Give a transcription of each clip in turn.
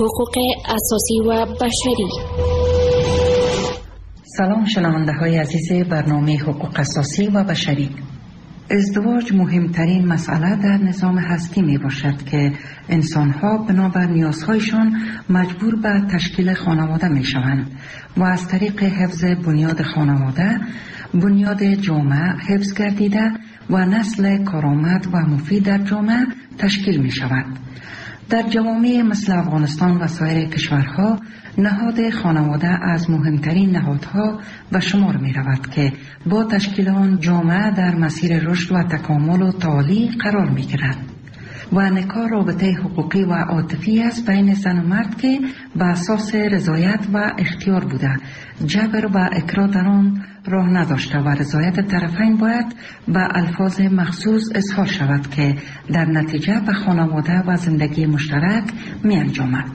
حقوق اساسی و بشری. سلام شنونده های عزیز برنامه حقوق اساسی و بشری. ازدواج مهمترین مسئله در نظام هستی می باشد که انسانها بنابر نیازهایشان مجبور به تشکیل خانواده می شوند و از طریق حفظ بنیاد خانواده بنیاد جامعه حفظ گردیده و نسل کارآمد و مفید در جامعه تشکیل می شود. در جوامع مثل افغانستان و سایر کشورها نهاد خانواده از مهمترین نهادها به شمار می رود که با تشکیل آن جامعه در مسیر رشد و تکامل و تعالی قرار می گیرد و نکاح رابطه حقوقی و عاطفی است بین زن و مرد که به اساس رضایت و اختیار بوده، جبر و اکراه در آن راه نداشته و رضایت طرفین باید به الفاظ مخصوص اظهار شود که در نتیجه به خانواده و زندگی مشترک می انجامد.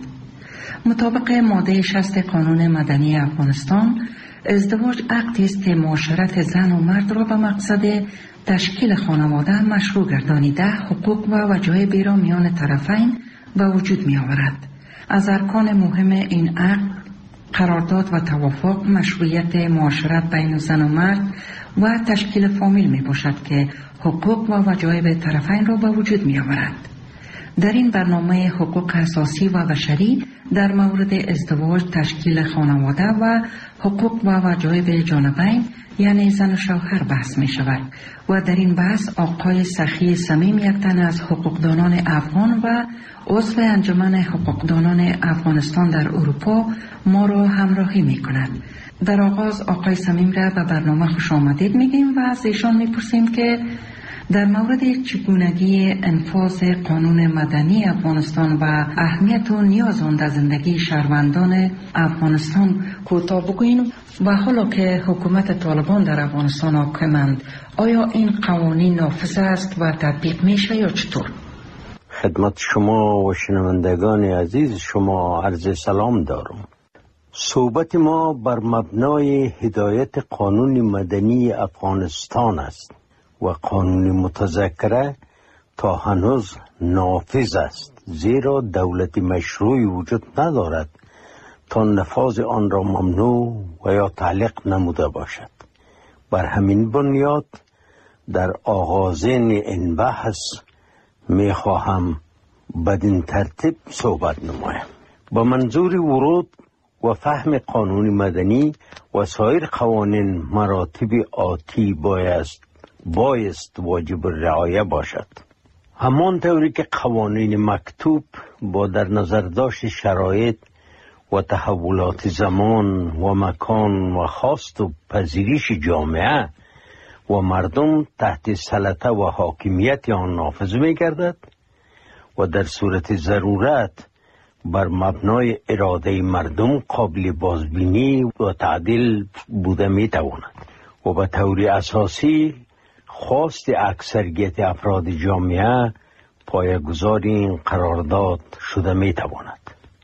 مطابق ماده 60 قانون مدنی افغانستان، ازدواج عقدی است که معاشرت زن و مرد را به مقصد تشکیل خانواده مشروع گردانیده حقوق و وجایبی را میان طرفین به وجود می آورد. از ارکان مهم این عقد قرارداد و توافق، مشروعیت معاشرت بین زن و مرد و تشکیل فامیل می باشد که حقوق و وجایب طرفین را به وجود می آورد. در این برنامه حقوق اساسی و بشری در مورد ازدواج، تشکیل خانواده و حقوق و وجایب جانبین یعنی زن و شوهر بحث می شود و در این بحث آقای سخی صمیم، یک تن از حقوقدانان افغان و عضو انجمن حقوقدانان افغانستان در اروپا ما را همراهی می کند. در آغاز آقای صمیم را به برنامه خوش آمدید میگیم و از ایشان میپرسیم که در مورد چگونگی انفاذ قانون مدنی افغانستان و اهمیت و نیاز آن در زندگی شهروندان افغانستان کوتاه بگوییم و حالا که حکومت طالبان در افغانستان حاکمند، آیا این قوانین نافذ است و تطبیق میشه یا چطور؟ خدمت شما و شنوندگان عزیز شما عرض سلام دارم. صحبت ما بر مبنای هدایت قانون مدنی افغانستان است و قانون متذکره تا هنوز نافذ است، زیرا دولت مشروعی وجود ندارد تا نفاذ آن را ممنوع و یا تعلیق نموده باشد. بر همین بنیاد در آغازین این بحث می خواهم بدین ترتیب صحبت نمایم. با منظور ورود و فهم قانون مدنی و سایر قوانین مراتب آتی بایست واجب رعایه باشد. همان طوری که قوانین مکتوب با در نظر داشت شرایط و تحولات زمان و مکان و خواست و پذیرش جامعه و مردم تحت سلطه و حاکمیت آن نافذ می گردد و در صورت ضرورت بر مبنای اراده مردم قابل بازبینی و تعدیل بوده می تواند و به طور اساسی خواست اکثریت افراد جامعه پایه‌گذار این قرارداد شده می تواند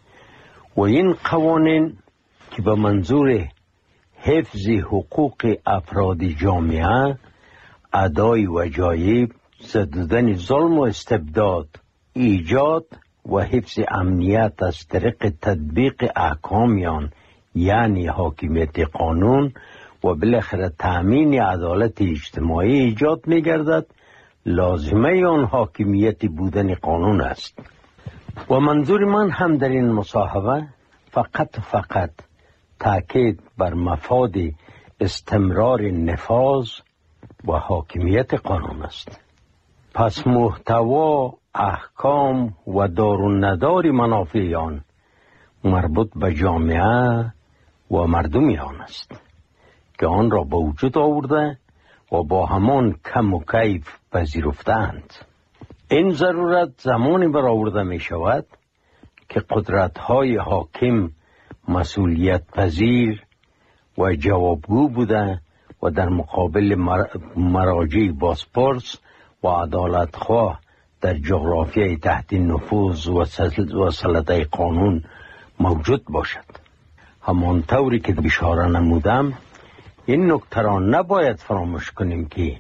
و این قوانین که به منظور حفظ حقوق افراد جامعه، ادای وجایب، زدودن ظلم و استبداد، ایجاد و حفظ امنیت از طریق تطبیق احکامیان یعنی حاکمیت قانون و بالاخره تأمین عدالت اجتماعی ایجاد می گردد، لازمه آن حاکمیت بودن قانون است. و منظور من هم در این مصاحبه فقط تأکید بر مفاد استمرار نفاذ و حاکمیت قانون است. پس محتوا، احکام و دار و ندار منافع آن مربوط به جامعه و مردم آن است که آن را به وجود آورده و با همان کم و کیف پذیرفتند. این ضرورت زمانی برآورده می شود که قدرت‌های حاکم مسئولیت پذیر و جوابگو بوده و در مقابل مراجع بازپرس و عدالتخواه در جغرافیای تحت نفوذ و سلطه قانون موجود باشد. همانطوری که اشاره نمودم، این نکته را نباید فراموش کنیم که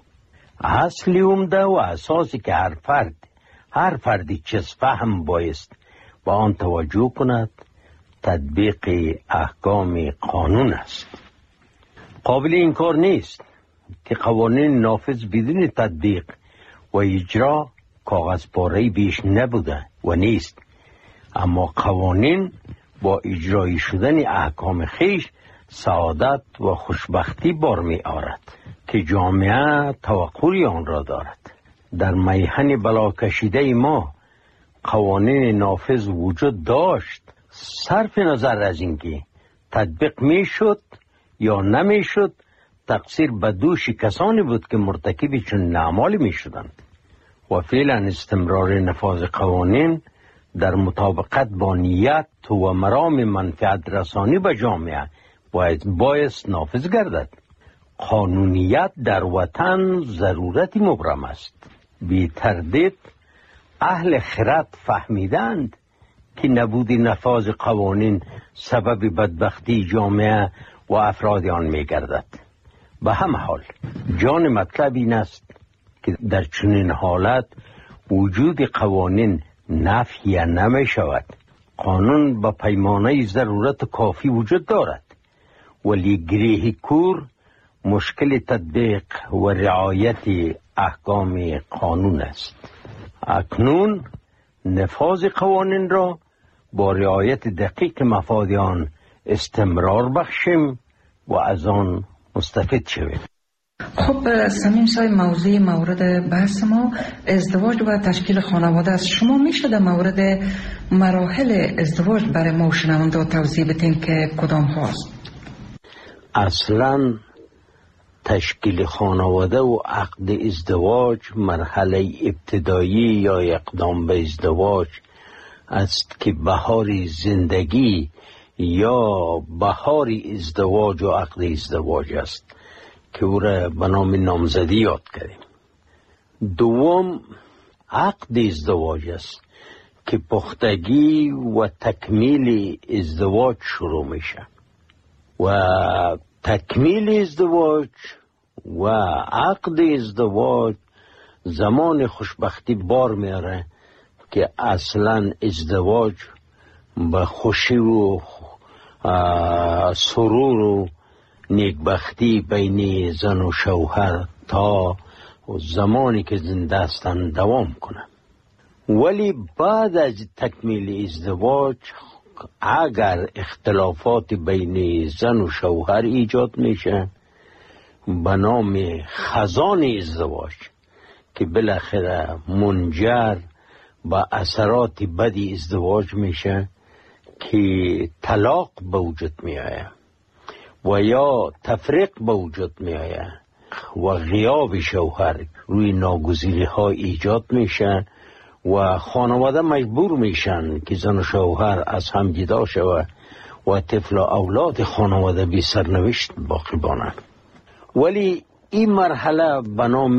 اصلی عمده و اساسی که هر فردی چیز فهم بایست به آن توجه کند تطبیق احکام قانون است. قابل انکار نیست که قوانین نافذ بدون تطبیق و اجرا کاغذ پاره بیش نبوده و نیست، اما قوانین با اجرایی شدن احکام خیش سعادت و خوشبختی بار می آورد که جامعه توقع آن را دارد. در میهن بلا کشیده ما قوانین نافذ وجود داشت، صرف نظر از اینکه تطبیق می شد یا نمی شد، تقصیر به دوش کسانی بود که مرتکب چون اعمالی می شدند و فعلا استمرار نفاذ قوانین در مطابقت با نیت و مرام منفعت رسانی به جامعه باید نافذ گردد. قانونیت در وطن ضرورت مبرم است. بی تردید اهل خرد فهمیدند که نبود نفاذ قوانین سبب بدبختی جامعه و افراد آن می گردد. به همه حال جان مطلب این است که در چنین حالت وجود قوانین نفی نمی شود. قانون به پیمانه ضرورت کافی وجود دارد، ولی گریه کور مشکل تطبیق و رعایت احکام قانون است. اکنون نفاذ قوانین را با رعایت دقیق مفاد آن استمرار بخشیم و از آن مستفید شویم. خب سمیم صاحب، موضوع مورد بحث ما ازدواج و تشکیل خانواده است. شما میشه در مورد مراحل ازدواج برای ما شنونده توضیح بدین که کدام هاست؟ اصلا تشکیل خانواده و عقد ازدواج مرحله ابتدایی یا اقدام به ازدواج است که بهار زندگی یا بهار ازدواج و عقد ازدواج است که او را به نام نامزدی یاد کردیم. دوم عقد ازدواج است که پختگی و تکمیل ازدواج شروع میشه و تکمیل ازدواج و عقد ازدواج زمان خوشبختی بار میاره که اصلا ازدواج به خوشی و سرور و نیکبختی بین زن و شوهر تا زمانی که زنده هستند دوام کنه. ولی بعد از تکمیل ازدواج اگر اختلافات بین زن و شوهر ایجاد میشه به نام خزان ازدواج که بالاخره منجر به اثرات بدی ازدواج میشه که طلاق به وجود میآید و یا تفریق به وجود میآید و غیاب شوهر روی ناگزیری ها ایجاد میشه و خانواده مجبور میشن که زن و شوهر از هم جدا شود و طفل و اولاد خانواده بی سرنوشت باقی بانند. ولی این مرحله به نام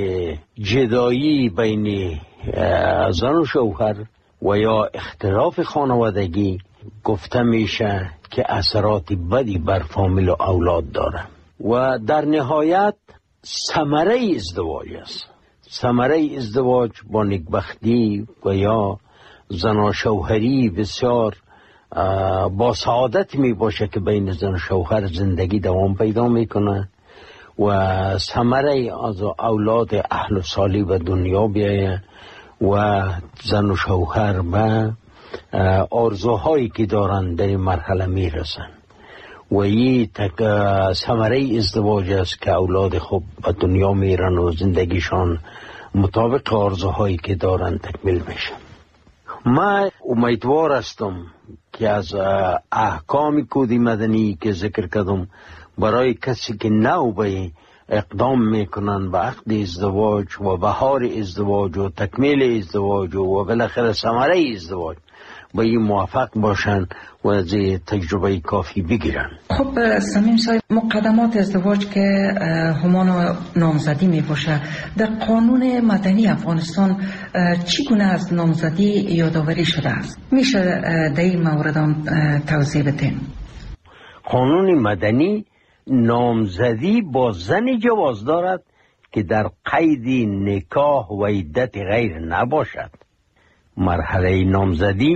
جدایی بین زن و شوهر و یا اختلاف خانوادگی گفته میشه که اثرات بدی بر فامیل و اولاد داره و در نهایت ثمره ازدواج است. ثمره ازدواج با نیکبختی و یا زن و شوهری بسیار با سعادت می باشه که بین زن و شوهر زندگی دوام پیدا میکنه و ثمره از اولاد اهل و صالح و دنیا بیایه و زن و شوهر به آرزوهایی که دارن در این مرحله میرسن و این ثمره ازدواج است که اولاد خوب به دنیا میرن و زندگیشان مطابق آرزوهایی که دارن تکمیل میشه. من امیدوار هستم که از احکام کود مدنی که ذکر کردم برای کسی که نو به اقدام میکنن به عقد ازدواج و بهار ازدواج و تکمیل ازدواج و بالاخره ثمره ازدواج با این موفق باشن و از تجربه کافی بگیرن. خب سمیم صاحب، مقدمات ازدواج که همان نامزدی می باشه، در قانون مدنی افغانستان چگونه از نامزدی یادآوری شده است؟ میشه در این مورد توضیح بدین؟ قانون مدنی نامزدی با زنی جواز دارد که در قید نکاح و عدت غیر نباشد. مرحله نامزدی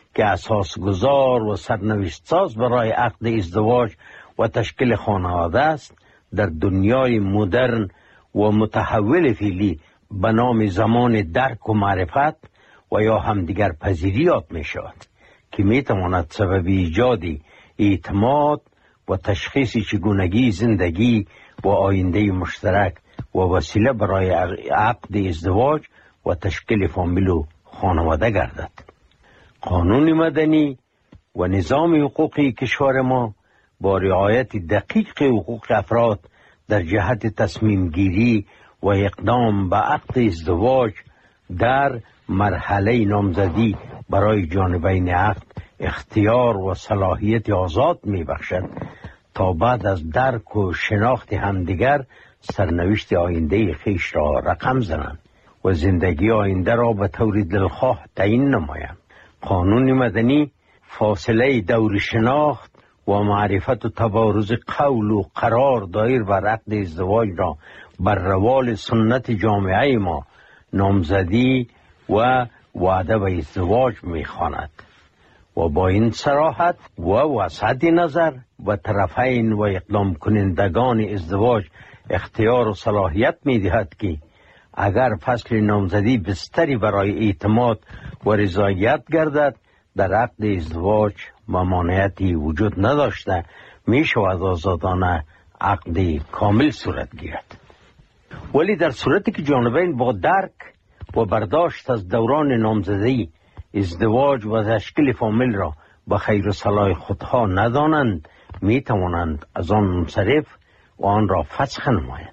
که اساسگذار و سرنوشت ساز برای عقد ازدواج و تشکیل خانواده است در دنیای مدرن و متحول فعلی به نام زمان درک و معرفت و یا همدیگر پذیری یاد می شود که می تواند سبب ایجاد اعتماد و تشخیص چگونگی زندگی و آینده مشترک و وسیله برای عقد ازدواج و تشکیل فامیل و خانواده گردد. قانون مدنی و نظام حقوقی کشور ما با رعایت دقیق حقوق افراد در جهت تصمیم گیری و اقدام به عقد ازدواج در مرحله نامزدی برای جانبین عقد اختیار و صلاحیت آزاد می بخشد تا بعد از درک و شناخت همدیگر سرنوشت آینده خیش را رقم زنند و زندگی آینده را به طور دلخواه تعیین نمایند. قانون مدنی فاصله دور شناخت و معرفت و تبارز قول و قرار دایر بر عقد ازدواج را بر روال سنت جامعه ما نامزدی و وعده به ازدواج می‌خواند و با این صراحت و وسعت نظر و طرفین و اقدام کنندگان ازدواج اختیار و صلاحیت می‌دهد که اگر فصل نامزدی بستری برای اعتماد و رضایت گردد در عقد ازدواج ممانعتی وجود نداشته می شود آزادانه عقد کامل صورت گیرد. ولی در صورتی که جانبین با درک و برداشت از دوران نامزدی ازدواج و تشکیل فامیل را به خیر و صلاح خودها ندانند می توانند از آن منصرف و آن را فسخ نمایند.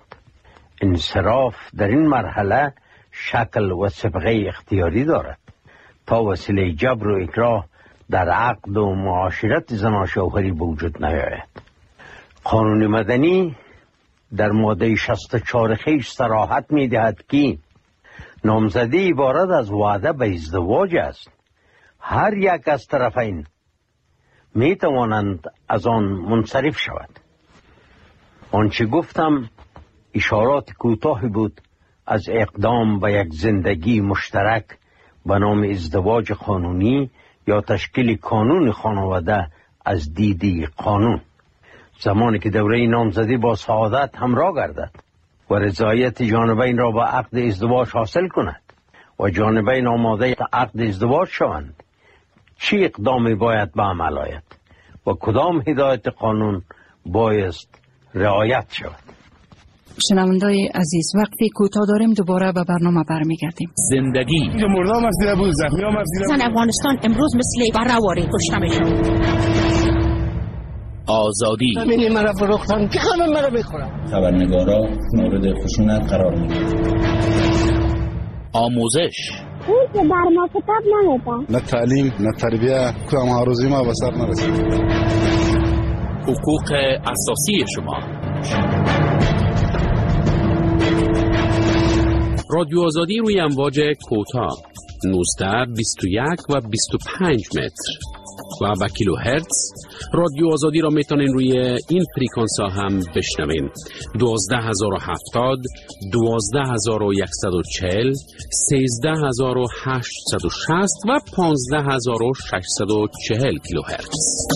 انصراف در این مرحله شکل و صبغه اختیاری دارد تا وسیله جبر و اکراه در عقد و معاشرت زن و شوهری به وجود نیاید. قانون مدنی در ماده 64 خیش صراحت می دهد که نامزدی عبارت از وعده به ازدواج است. هر یک از طرفین می توانند از آن منصرف شود. آنچه گفتم اشارات کوتاهی بود از اقدام به یک زندگی مشترک به نام ازدواج قانونی یا تشکیل کانون خانواده از دیدی قانون. زمانی که دوره نامزدی با سعادت همراه گردد و رضایت جانبین را با عقد ازدواج حاصل کند و جانبین آماده عقد ازدواج شوند، چی اقدامی باید به عمل آید و کدام هدایت قانون بایست رعایت شود؟ شنوندای عزیز، وقتی کوتاه داریم دوباره به برنامه برمیگردیم. زندگی مردم از دیده بود، زخمی هم از دیده بود. زن افغانستان امروز مثل بررواری کشتمشون. آزادی همینی مرا فروختن که همه مرا بخورم. خبرنگارا مورد خشونت قرار می‌گیرند. آموزش اون که بر ما کتاب نمیده. نه تعلیم نه تربیه که هم هروزی ما به سر نرسید. حقوق اساسی شما. رادیو آزادی روی امواج کوتاه 19 21 و 25 متر و به کیلوهرتز. رادیو آزادی را میتونین روی این فریکانس ها هم بشنوین: 12070 12140 13860 و 15640 کیلوهرتز.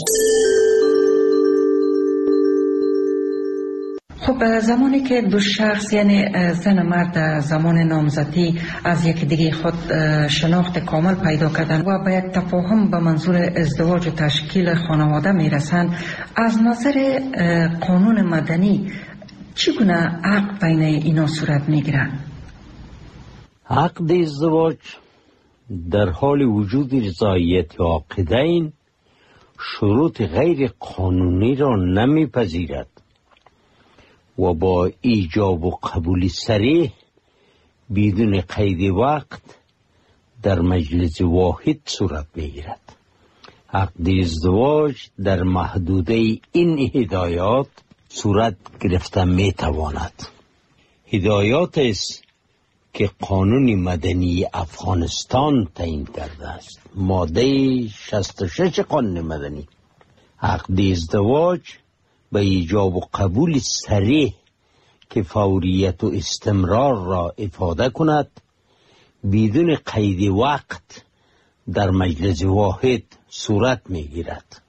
خب زمانی که دو شخص یعنی زن و مرد زمان نامزدی از یک دیگه خود شناخت کامل پیدا کردن و به یک تفاهم به منظور ازدواج و تشکیل خانواده میرسند، از نظر قانون مدنی چگونه عقد بین اینا صورت میگیرد؟ عقد ازدواج در حال وجود رضایت عاقدین شروط غیر قانونی را نمیپذیرد و با ایجاب و قبول صریح بدون قید وقت در مجلس واحد صورت میگیرد. عقد ازدواج در محدوده این هدایات صورت گرفته میتواند. هدایات است که قانون مدنی افغانستان تعیین کرده است. ماده 66 قانون مدنی: عقد ازدواج به ایجاب و قبول صریح که فوریت و استمرار را افاده کند، بدون قید وقت در مجلس واحد صورت میگیرد.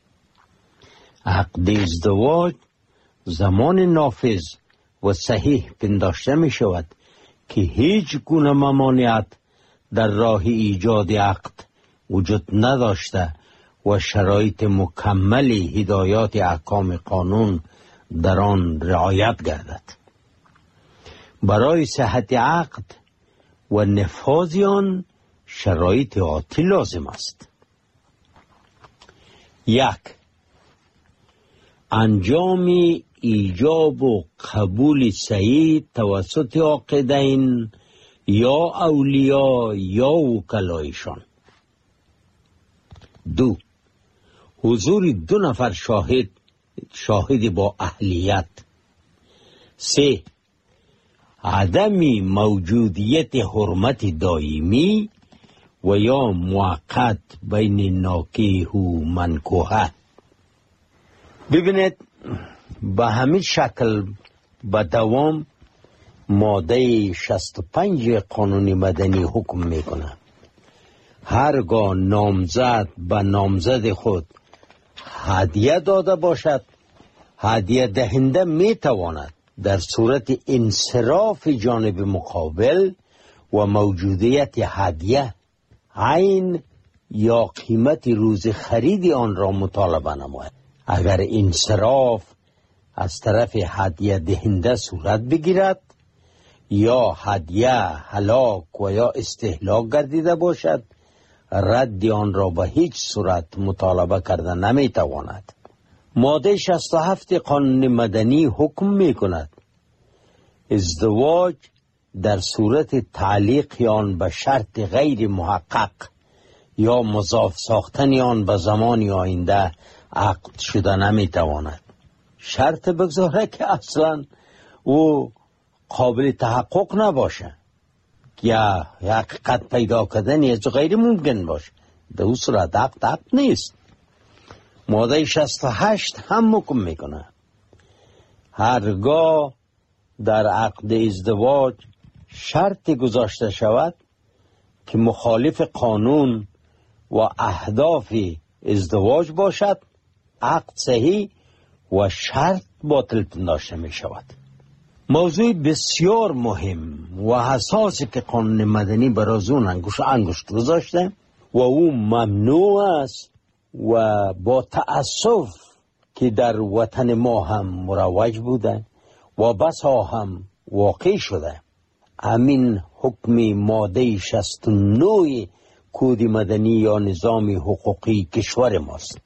عقد ازدواج زمان نافذ و صحیح پنداشته می شود که هیچ گونه ممانعت در راه ایجاد عقد وجود نداشته و شرایط مکمل هدایات احکام قانون در آن رعایت گردد. برای صحت عقد و نفاذ آن شرایط آتی لازم است. 1. انجام ایجاب و قبول صحیح توسط عاقدین یا اولیاء یا وکلایشان. 2. حضور 2 نفر شاهد با اهلیت. 3. عدم موجودیت حرمت دائمی و یا موقت بین ناکیح و منکوحه. ببینید، به همین شکل به دوام ماده 65 قانون مدنی حکم میکنه هرگاه نامزد به نامزد خود هدیه داده باشد، هدیه دهنده میتواند در صورت انصراف جانب مقابل و موجودیت هدیه عین یا قیمت روز خرید آن را مطالبه نماید. اگر انصراف از طرف هدیه دهنده صورت بگیرد یا هدیه هلاک و یا استهلاک گردیده باشد، رد آن را به هیچ صورت مطالبه کرده نمیتواند. ماده 67 قانون مدنی حکم میکند ازدواج در صورت تعلیق آن به شرط غیر محقق یا مضاف ساختن آن به زمان آینده عقد شده نمیتواند. شرط بگذاره که اصلا او قابل تحقق نباشه یا حقیقت پیدا کردن از غیر ممکن باشه، در اون صورت عقد نیست. ماده 68 هم حکم میکنه هرگاه در عقد ازدواج شرط گذاشته شود که مخالف قانون و اهداف ازدواج باشد، عقد صحیح و شرط باطل پنداشته می شود. موضوع بسیار مهم و حساسی که قانون مدنی برای اون انگشت گذاشته و او ممنوع است و با تأسف که در وطن ما هم مروج بوده و بسا هم واقع شده. همین حکم ماده 69 کد مدنی یا نظام حقوقی کشور ماست.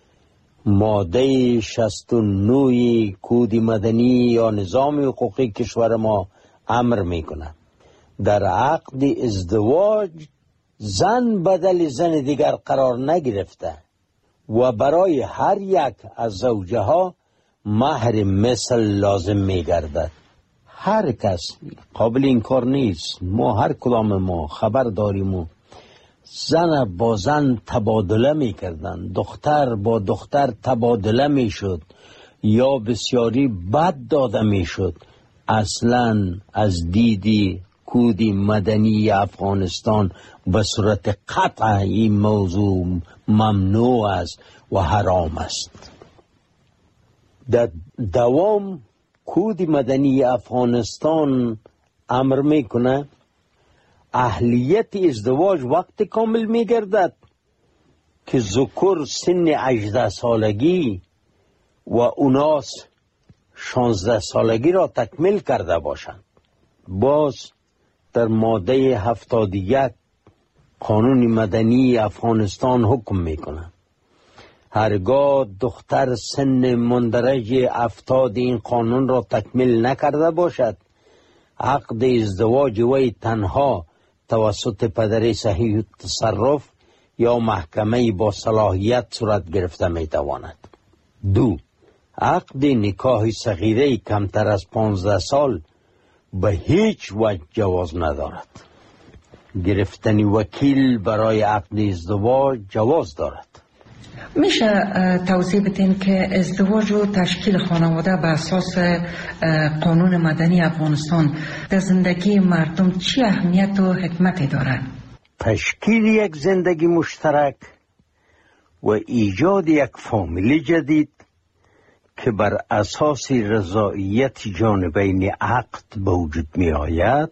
ماده 69 کد مدنی یا نظام حقوقی کشور ما امر میکنه در عقد ازدواج زن بدل زن دیگر قرار نگرفته و برای هر یک از زوجه ها مهر مثل لازم میگردد. هر کس قابل انکار نیست، ما هر کدام ما خبر داریم و زن با زن تبادله میکردن، دختر با دختر تبادله میشد یا بسیاری بد داده میشد. اصلا از دیدی کد مدنی افغانستان به صورت قطع این موضوع ممنوع است و حرام است. در دوام کد مدنی افغانستان امر میکنه اهلیت ازدواج وقت کامل میگردد که ذکر سن 18 سالگی و اناس 16 سالگی را تکمیل کرده باشند. باز در ماده 71 قانون مدنی افغانستان حکم میکنه هرگاه دختر سن مندرج 70 این قانون را تکمیل نکرده باشد، عقد ازدواج وی تنها توسط پدر صحیح تصرف یا محکمه با صلاحیت صورت گرفته میتواند. 2. عقد نکاح صغیره کمتر از 15 سال به هیچ وجه جواز ندارد. گرفتن وکیل برای عقد ازدواج جواز دارد. میشه توضیح بدین که ازدواج و تشکیل خانواده به اساس قانون مدنی افغانستان در زندگی مردم چی اهمیت و حکمتی دارد؟ تشکیل یک زندگی مشترک و ایجاد یک فامیل جدید که بر اساس رضایت جانبین عقد به وجود می آید،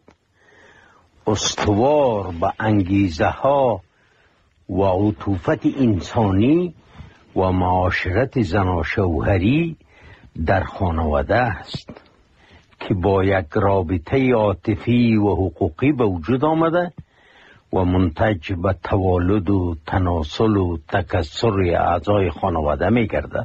استوار به انگیزه ها و عطوفت انسانی و معاشرت زناشوهری در خانواده است که با یک رابطه عاطفی و حقوقی به وجود آمده و منتج به توالد و تناسل و تکثر اعضای خانواده می گردد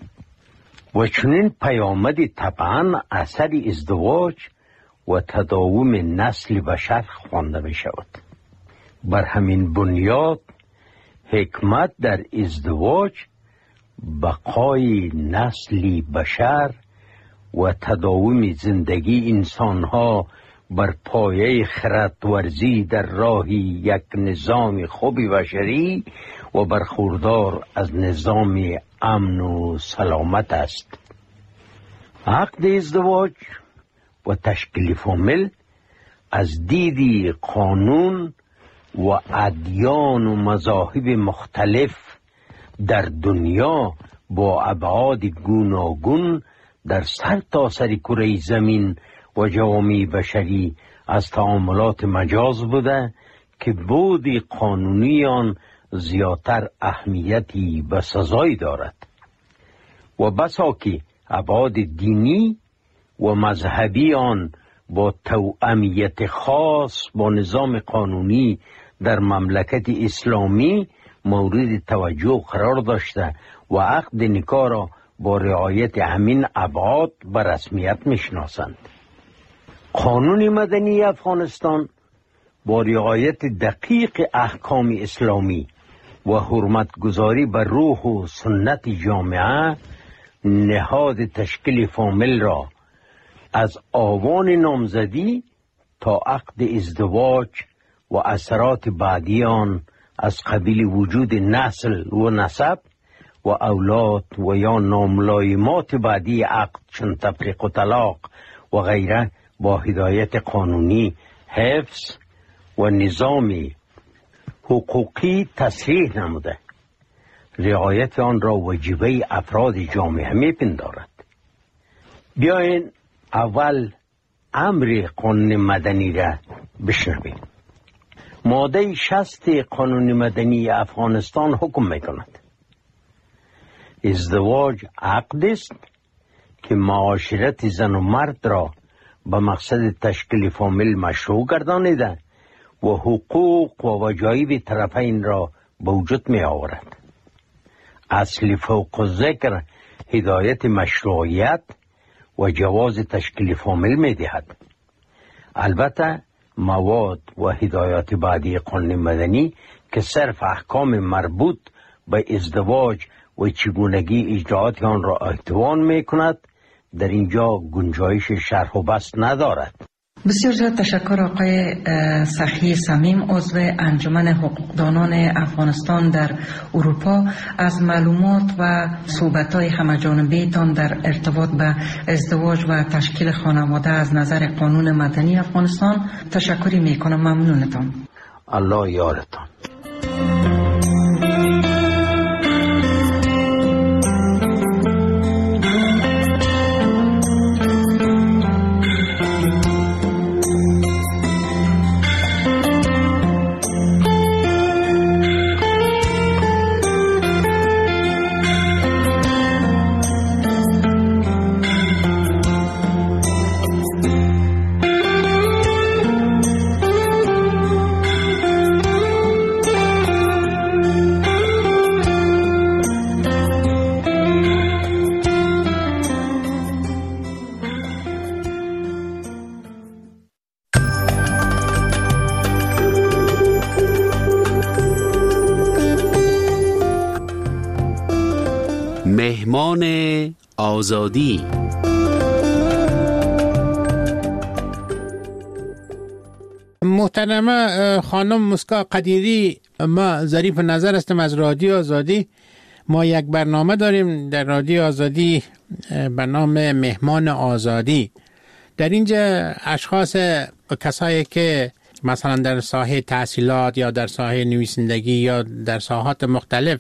و چنین پیامدی طبعا اثر ازدواج و تداوم نسل بشر خوانده می شود. بر همین بنیاد حکمت در ازدواج بقای نسل بشر و تداوم زندگی انسانها بر پایه خردورزی در راه یک نظام خوب بشری و برخوردار از نظام امن و سلامت است. عقد ازدواج و تشکیل فامیل از دیدی قانون و ادیان و مذاهب مختلف در دنیا با ابعاد گوناگون در سر تا سر کره زمین و جوامع بشری از تعاملات مجاز بوده که بود قانونی آن زیادتر اهمیتی و سزایی دارد و بسا که ابعاد دینی و مذهبی آن با توأمیت خاص با نظام قانونی در مملکت اسلامی مورد توجه قرار داشته و عقد نکاح را با رعایت همین ابعاد به رسمیت میشناسند. قانون مدنی افغانستان با رعایت دقیق احکام اسلامی و حرمتگذاری بر روح و سنت جامعه نهاد تشکیل فامیل را از آوان نامزدی تا عقد ازدواج و اثرات بعدی آن از قبیل وجود نسل و نسب و اولاد و یا ناملایمات بعدی عقد چون تفریق و طلاق و غیره با هدایت قانونی حفظ و نظام حقوقی تصریح نموده. رعایت آن را واجبه افراد جامعه میپندارد. بیاین اول امر قانون مدنی را بشنویم. ماده 60 قانون مدنی افغانستان حکم میکند ازدواج عقد است که معاشرت زن و مرد را به مقصد تشکیل فامیل مشروع گردانیده و حقوق و وجایب طرفین را به وجود می آورد. اصل فوق ذکر هدایت مشروعیت و جواز تشکیل فامیل می دهد. البته مواد و هدایات بعدی قانون مدنی که صرف احکام مربوط به ازدواج و چگونگی اجراعات آن را احتوان می کند در اینجا گنجایش شرح و بسط ندارد. بسیار زیاد تشکر آقای سخی صمیم، عضو انجمن حقوقدانان افغانستان در اروپا، از معلومات و صحبت‌های همه‌جانبه تان در ارتباط به ازدواج و تشکیل خانواده از نظر قانون مدنی افغانستان. تشکری میکنم. ممنونتان. الله یارتان. مهمان آزادی. محترمه خانم مسکا قدیری، ما ظریف نظر هستم از رادیو آزادی. ما یک برنامه داریم در رادیو آزادی به نام مهمان آزادی. در اینجا اشخاص کسایی که مثلا در ساحه تحصیلات یا در ساحه نویسندگی یا در ساحات مختلف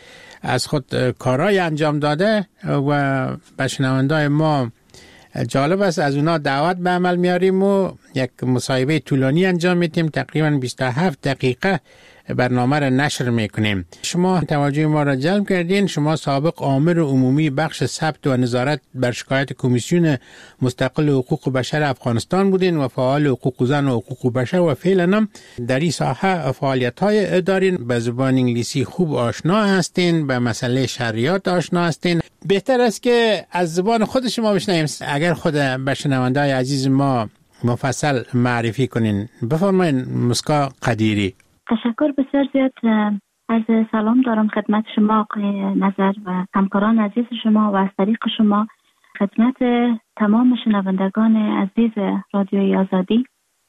از خود کارهای انجام داده و به شنوندای ما جالب است از اونا دعوت به عمل میاریم و یک مصاحبه طولانی انجام میدیم. تقریبا 27 دقیقه برنامه را نشر میکنیم. شما توجه ما را جلب کردین. شما سابق آمر عمومی بخش ثبت و نظارت بر شکایت کمیسیون مستقل حقوق بشر افغانستان بودین و فعال حقوق زن و حقوق بشر و فعلا هم در این ساحه فعالیت‌های دارین. به زبان انگلیسی خوب آشنا هستین، به مسئله شریعت آشنا هستین. بهتر است که از زبان خود شما بشنویم. اگر خود به شنونده‌های عزیز ما مفصل معرفی کنین. بفرمایید مسکا قدیری. تشکر بسیار زیاد. از سلام دارم خدمت شما آقای نظر و همکاران عزیز شما و از طریق شما خدمت تمام شنوندگان عزیز رادیوی آزادی،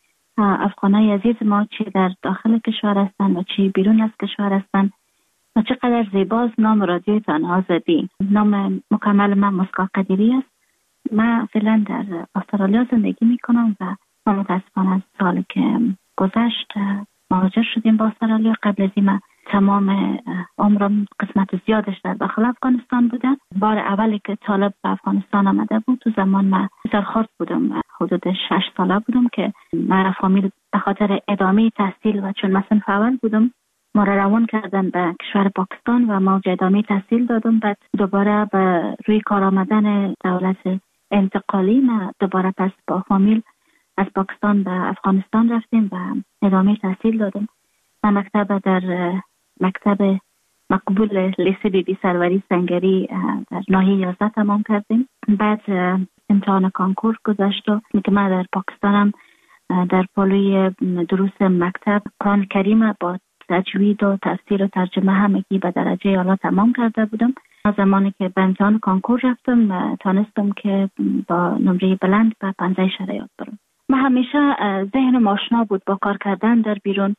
افغانای عزیز ما چه در داخل کشور هستند و چه بیرون از کشور هستند و چقدر زیباست نام رادیویتان آزادی. نام مکمل من مسکا قدیری است. من فعلا در استرالیا زندگی میکنم و متاسفانه از سال که گذشت مهاجر شدیم با استرالیا. قبل از این تمام عمرم قسمت زیادش در داخل افغانستان بوده. بار اولی که طالب به افغانستان آمده بود تو زمان من بسیار خرد بودم، حدود 6 ساله بودم که من فامیل به خاطر ادامه تحصیل و چون مثلا فعال بودم ما را روان کردن به کشور پاکستان و ما ادامه تحصیل دادم. بعد دوباره به روی کار آمدن دولت انتقالی ما دوباره پس با فامیل از پاکستان به افغانستان رفتیم و ادامه تحصیل دادم. من مکتب در مکتب مقبول لیسه بی سروری سنگری در ناحیه 11 تمام کردیم. بعد امتحان کانکور گذشت و که من در پاکستانم در پالوی دروس مکتب قرآن کریم با تجوید و تفسیر و ترجمه همگی به درجه اعلی تمام کرده بودم. زمانی که به امتحان کانکور رفتم تانستم که با نمره بلند به 15 شرایط برم. من همیشه ذهنم آشنا بود با کار کردن در بیرون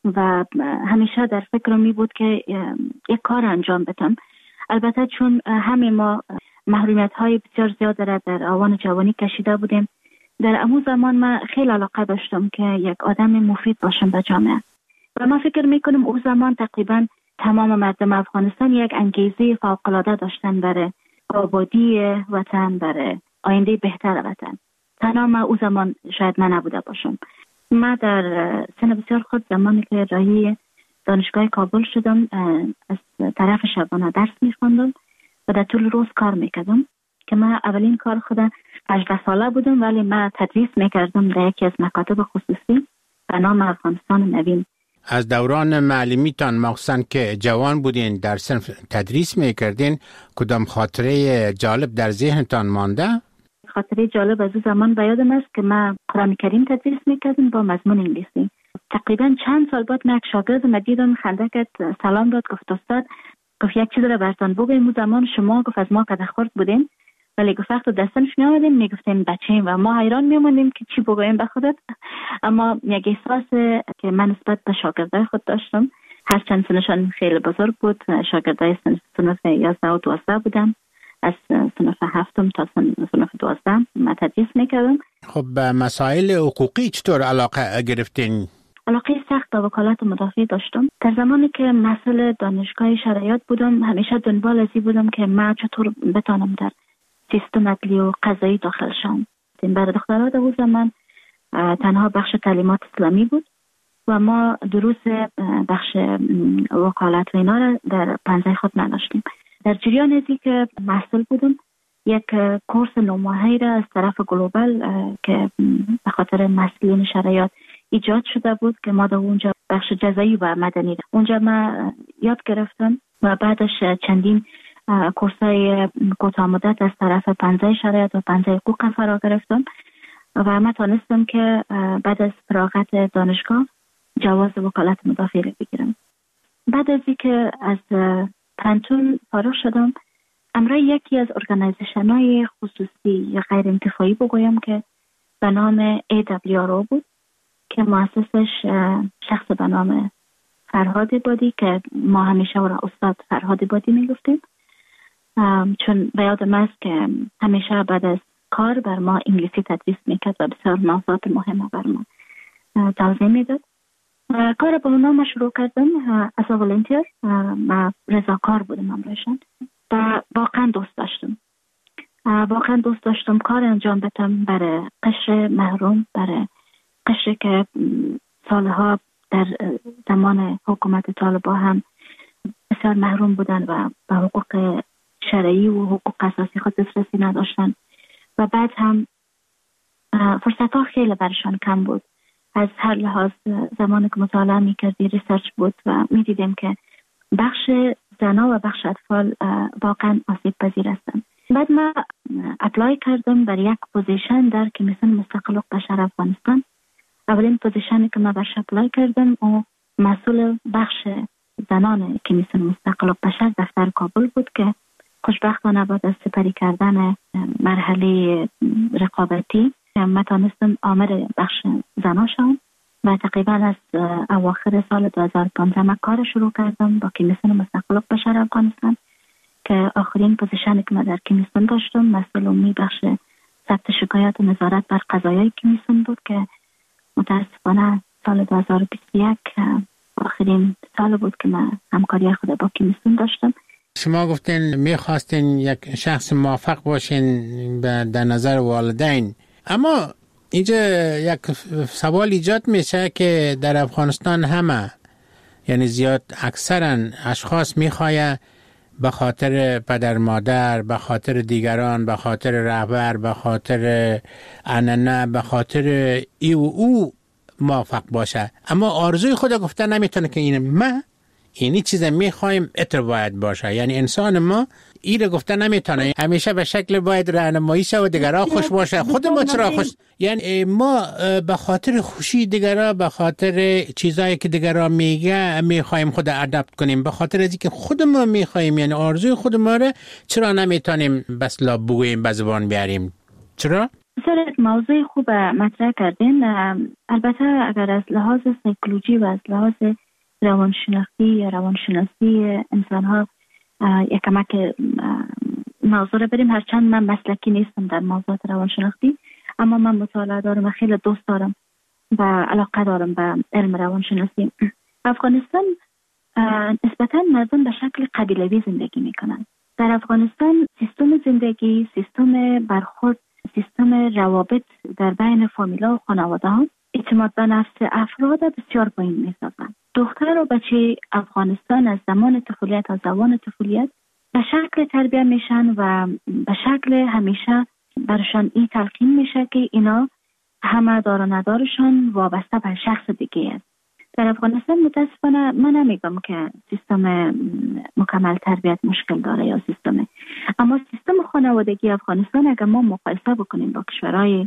و همیشه در فکرم می بود که یک کار انجام بدم. البته چون همه ما محرومیت های بسیار زیاد را در آوان جوانی کشیده بودیم، در امو زمان من خیلی علاقه داشتم که یک آدم مفید باشم به جامعه و من فکر می کنم او زمان تقریبا تمام مردم افغانستان یک انگیزه فوق‌العاده داشتن برای آبادی وطن، برای آینده بهتر وطن. تنها من او زمان شاید من نبوده باشم. من در سن بسیار خود زمانی که راهی دانشگاه کابل شدم از طرف شبانه درس می‌خواندم و در طول روز کار میکردم که من اولین کار خودم 18 ساله بودم، ولی من تدریس میکردم در یکی از مکاتب خصوصی به نام افغانستان نوین. از دوران معلمیتان مخصوصا که جوان بودین در صنف تدریس میکردین، کدام خاطره جالب در ذهنتان مانده؟ خاطره جالب از زمان به یادم است که من قرآن کریم تدریس میکردم با مضمون انگلیسی. تقریبا چند سال بعد من یک شاگردم دیدم خنده کرد، سلام داد، گفت استاد، گفت یک چیز را براتون بگم. اون زمان شما گفت از ما قد خورد بودین، ولی گفت وقت دستنش میامدیم میگفتین بچه‌ایم و ما حیران میموندیم که چی بگویم به خودت. اما یک احساس که من نسبت به شاگردای خود داشتم، هرچند سنشان خیلی بزرگ بود، شاگردای صنف 11 و 12 بودن، از صنف 7 تا صنف 12 من تدریس میکردم. خب به مسائل حقوقی چطور علاقه گرفتین؟ علاقه سخت به وکالت مدافع داشتم. در زمانی که مسئول دانشگاه شرایط بودم همیشه دنبال ازی بودم که من چطور بتانم در سیستم عدلی و قضایی داخل شم. برای دخترها در اون زمان تنها بخش تعلیمات اسلامی بود و ما دروس بخش وکالت و اینا را در پنجه خود نداشتیم. در جریان ازی که مسئول بودم یک کورس 9 ماهه‌ای را از طرف گلوبال که به خاطر مسئولین شرایط ایجاد شده بود که ما در اونجا بخش جزایی و مدنی را اونجا ما یاد گرفتم و بعدش چندین کورسای کوتاه مدت از طرف پنجه شرایط و پنجه حقوق فرا گرفتم و من تانستم که بعد از فراغت دانشگاه جواز وکالت مدافع را بگیرم. بعد از اینکه از پانتون فارغ شدم، امرای یکی از ارگانیزیشن‌های خصوصی یا غیر انتفاعی بگویم که به نام AWRO بود که مؤسسش شخص به نام فرهاد بادی که ما همیشه او را استاد فرهاد بادی میگفتیم، چون به یادم است که همیشه بعد از کار بر ما انگلیسی تدریس میکرد و بسیار موضوعات مهمه بر ما توضیح میداد. کار با اونا ما شروع کردم از ولنتیر و رضاکار بودم همراهشان و واقعا دوست داشتم کار انجام بدم برای قشر محروم، برای قشر که سالها در زمان حکومت طالبان هم بسیار محروم بودن و به حقوق شرعی و حقوق اساسی خود دسترسی نداشتن و بعد هم فرصت ها خیلی برشان کم بود. از هر لحاظ زمانی که مطالعه میکردی ریسرچ بود و میدیدیم که بخش زنا و بخش اطفال واقعا آسیب پذیر هستند. بعد ما اپلای کردم برای یک پوزیشن در کمیسیون مستقل حقوق بشر افغانستان. اولین پوزیشنی که ما برش اپلای کردم او مسئول بخش زنان کمیسیون مستقل حقوق بشر دفتر کابل بود که خوشبختانه بعد از سپری کردن مرحله رقابتی ما تانستم آمر بخش زنا شدم و تقریبا از اواخر سال 2015 ما کار شروع کردم با کمیسیون مستقل حقوق بشر افغانستان که آخرین پوزیشنی که ما در کمیسیون داشتم مسئول عمومی بخش ثبت شکایات و نظارت بر قضایای کمیسیون بود که متاسفانه سال 2021 آخرین سال بود که من همکاری خود با کمیسیون داشتم. شما گفتین میخواستین یک شخص موفق باشین در نظر والدین، اما اینجا یک سوال ایجاد میشه که در افغانستان همه یعنی زیاد اکثرا اشخاص میخواه به خاطر پدر مادر، به خاطر دیگران، به خاطر رهبر، به خاطر عنعنه، به خاطر ای و او موفق باشه، اما آرزوی خود گفته نمیتونه که اینی چیز میخوایم اتر باید باشه. یعنی انسان ما ایره گفته نمیتونه، همیشه به شکل باید راهنمایی شه و دیگران خوش باشه. خود ما چرا خوش؟ یعنی ما به خاطر خوشی دیگران، به خاطر چیزایی که دیگران میگه میخوایم خود ادپت کنیم، به خاطر از اینکه خود ما میخوایم، یعنی آرزوی خود ما رو چرا نمیتونیم بس لا بگوییم، به زبان بیاریم؟ چرا؟ بسیار موضوع خوب مطرح کردین. البته اگر از لحاظ سایکولوژی و از لحاظ روانشناسی انسان ها یک کمک موضوع رو بریم، هرچند من مسلکی نیستم در موضوعات روانشناختی، اما من مطالعه دارم و خیلی دوست دارم و علاقه دارم به علم روانشناسی. افغانستان نسبتاً مردم به شکل قبیلوی زندگی میکنن. در افغانستان سیستم زندگی، سیستم برخورد، سیستم روابط در بین فامیلا و خانواده ها اعتماد به نفس افراد بسیار پایین میسازن. دختر و بچه افغانستان از زمان طفولیت تا زمان طفولیت به شکل تربیت میشن و به شکل همیشه برشان این تلقین میشه که اینا همه دار و ندارشان وابسته به شخص دیگه است. در افغانستان متاسفانه من نمیگم که سیستم مکمل تربیت مشکل داره یا سیستم، اما سیستم خانوادگی افغانستان اگر ما مقایسه بکنیم با کشورهای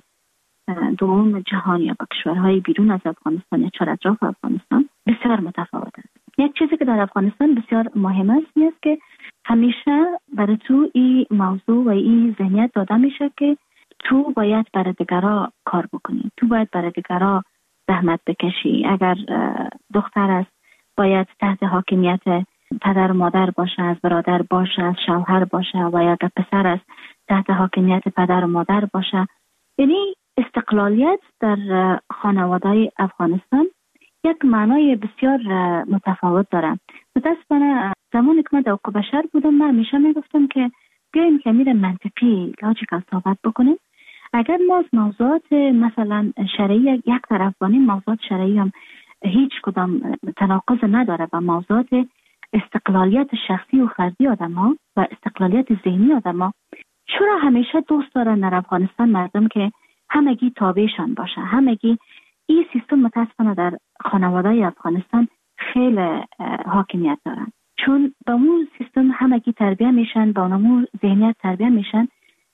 دوم جهان یا با کشورهای بیرون از افغانستان یا چهار اطراف افغانستان بسیار متفاوت است. یک چیزی که در افغانستان بسیار مهم است که همیشه برای تو این موضوع و این ذهنیت داده میشه که تو باید برای دیگران کار بکنی، تو باید برای دیگران زحمت بکشی. اگر دختر است باید تحت حاکمیت پدر و مادر باشه، از برادر باشه، از شوهر باشه، و اگر پسر است تحت حاکمیت پدر و مادر باشه. یعنی استقلالیت در خانواده افغانستان یک معنای بسیار متفاوت داره. متاسفانه زمانی که من در حقوق بشر بودم من همیشه میگفتم که بیاییم که میره منطقی لاجیکال صحبت بکنیم. اگر ما از موضوعات مثلا شرعی یک طرف بانیم، موضوعات شرعی هم هیچ کدام تناقض نداره با موضوعات استقلالیت شخصی و فردی آدم ها و استقلالیت ذهنی آدم ها. چرا همیشه دوست دارن در افغانستان مردم که همگی تابعشان باشه؟ همگی این سیستم متاسفانه در خانواده افغانستان خیلی حاکمیت دارن، چون با اون سیستم همگی تربیت میشن، با اون ذهنیت تربیت میشن.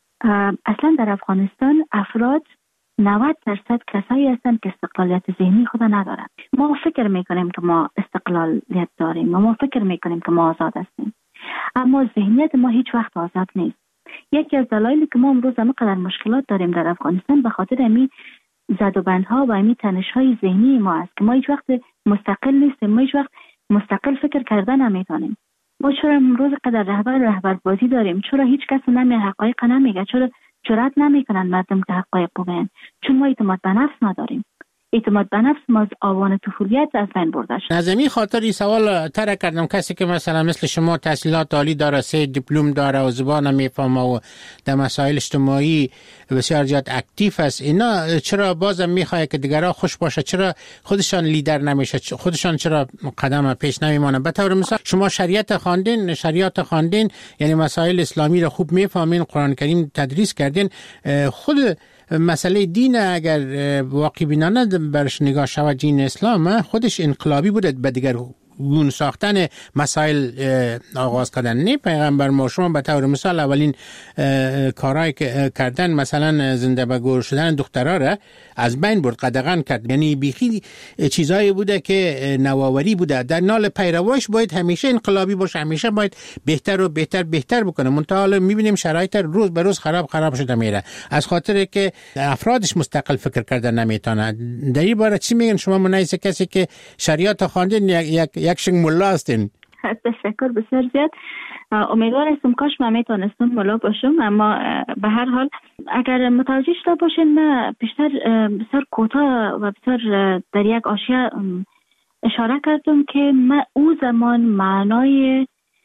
اصلا در افغانستان افراد 90% کسایی هستن که استقلالیت ذهنی خود ندارن. ما فکر میکنیم که ما استقلالیت داریم، ما فکر میکنیم که ما آزاد هستیم، اما ذهنیت ما هیچ وقت آزاد نیست. یکی از دلایلی که ما امروز همینقدر مشکلات داریم در افغانستان به خاطر همین زدوبندها و همین تنش‌های ذهنی ما است که ما هیچ وقت مستقل نیستیم، ما هیچ وقت مستقل فکر کردن نمیتونیم. ما چرا امروز قدر رهبر بازی داریم؟ چرا هیچ کس حقایق نمیگه؟ چرا جرأت نمیکنن مردم که حقایق بگن؟ چون ما اعتماد به نفس نداریم. اعتماد به نفس ما از آوان طفولیت از بین برده شد. نظمی خاطری سوال طرح کردم، کسی که مثلا مثل شما تحصیلات عالی داره، 3 دیپلم داره و زبان میفهمه و در مسائل اجتماعی بسیار زیاد اکتیو است، اینا چرا بازم میخواد که دیگرها خوش باشه؟ چرا خودشان لیدر نمیشه؟ خودشان چرا قدم پیش نمیمانه؟ به طور مثال شما شریعت خواندین، یعنی مسائل اسلامی رو خوب میفهمین، قرآن کریم تدریس کردین، خود مسئله دین اگر واقعی بینانه برش نگاه شود، دین اسلام خودش انقلابی بوده به دیگر گون ساختن مسائل آغاز کردن. نه پیغمبر ما شما به طور مثال اولین کارهایی که کردن مثلا زنده به گور شدن دخترها را از بین برد، قدغن کرد، یعنی بیخی چیزایی بوده که نوآوری بوده. در نال پیرواش باید همیشه انقلابی باشه، همیشه باید بهتر و بهتر بکنه. منتها میبینیم شرایط روز به روز خراب شده میره، از خاطر که افرادش مستقل فکر کردن نمیتونه. در این باره چی میگن شما منایسه کسی که شریعت خواندین یک شنگ ملا هستین؟ تشکر بسیار زیاد. امیدوار هستم کاش من میتونستم ملا باشم، اما به هر حال اگر متوجه شده باشین من بیشتر بسیار کوتاه و بسیار در یک آشیه اشاره کردم که من او زمان معنای